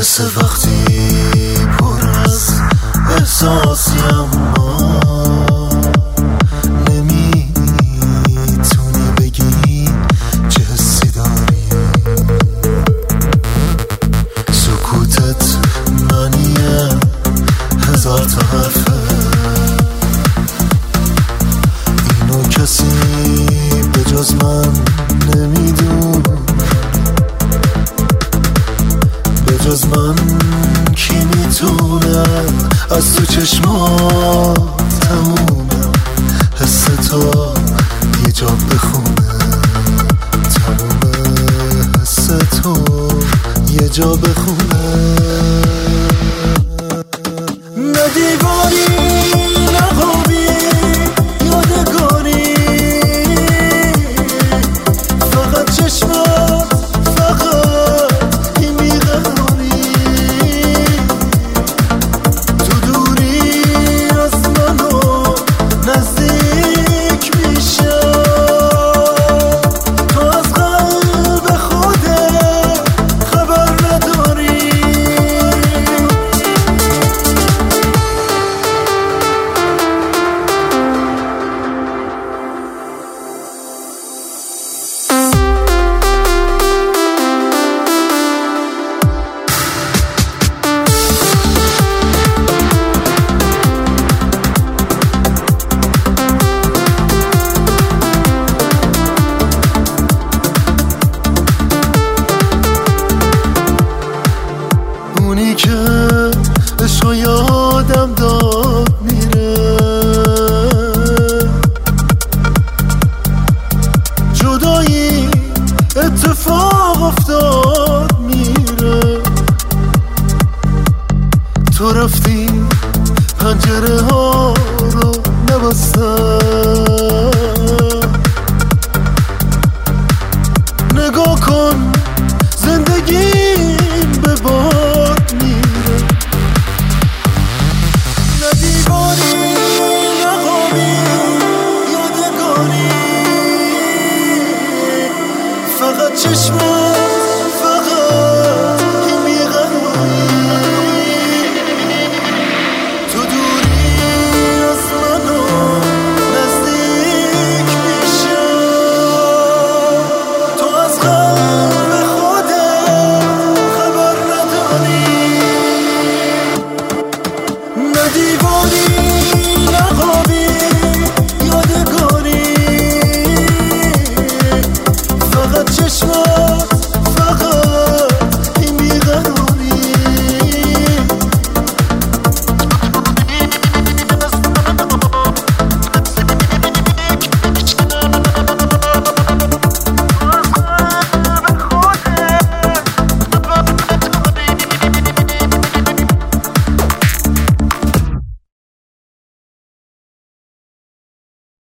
مثل وقتی پر از احساسی اما نمیتونی بگی چه حسی داری. سکوتت معنیه هزار تا حرفه، اینو کسی به جز من نمیدون، به جز من کی میتونه از تو چشمات تمومه حس تو یه جا بخونه، تمومه حس تو یه جا بخونه. نه دیواری نه خوابی یادگاری، فقط چشمات، فقط این بیقراری. تو دوری از منو نزدیک میشه، تو از قلب خودت خبر نداری. اونی که عشق یادم داد میره، جدایی اتفاق افتاد میره. تو رفتی پنجره ها رو نبستم، نگاه کن زندگیم به باد میره. نه دیواری نه خوابی یادگاری، فقط چشم